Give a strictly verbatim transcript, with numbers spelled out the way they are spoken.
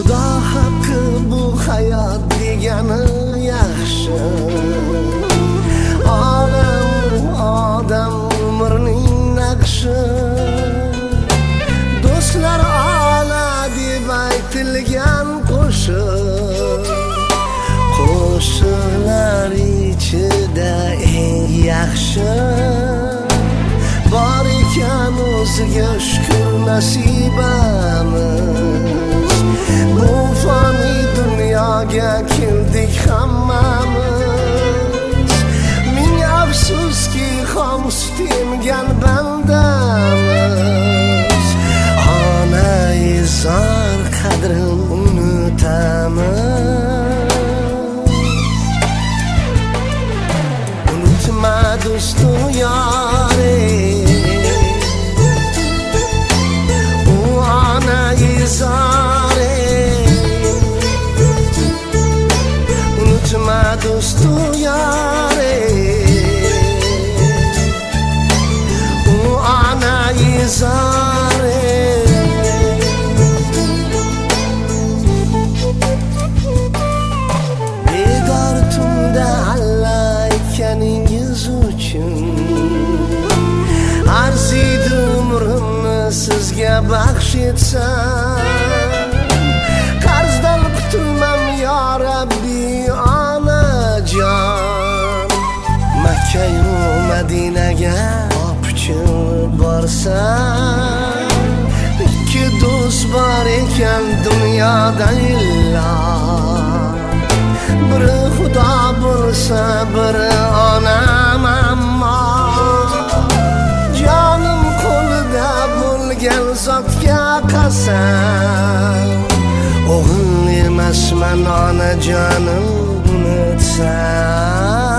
Xudo haqqi bu hayot degani yaxshi. Olam odam umrning naqshi. Do'stlar ola deb aytilgan qo'shiq, qo'shiqlar ichida eng yaxshi. Bor ekan o'ziga shukr nasibamiz. Bu fani dunyoga keldik hammamiz. Ming afsuski xom sut emgan bandamiz. Onai zor qadrin unutamiz. Unutma do'stu yori, u onai zori. Unutma do'stu yori, u onai zori. Bedor tunda alla aytganingiz uchun arziydi umrimni sizga baxsh etsam. Qarzdan qutulmam yo Rabbi onajon. Makka-yu Madinaga opchiq borsam. Ikki do'st bor ekan dunyoda illa. Biri Xudo bo'lsa, biri onam. Ammo jonim qo'lida bo'lgan zotga qasam, o'g'il emasman onajonim unutsam.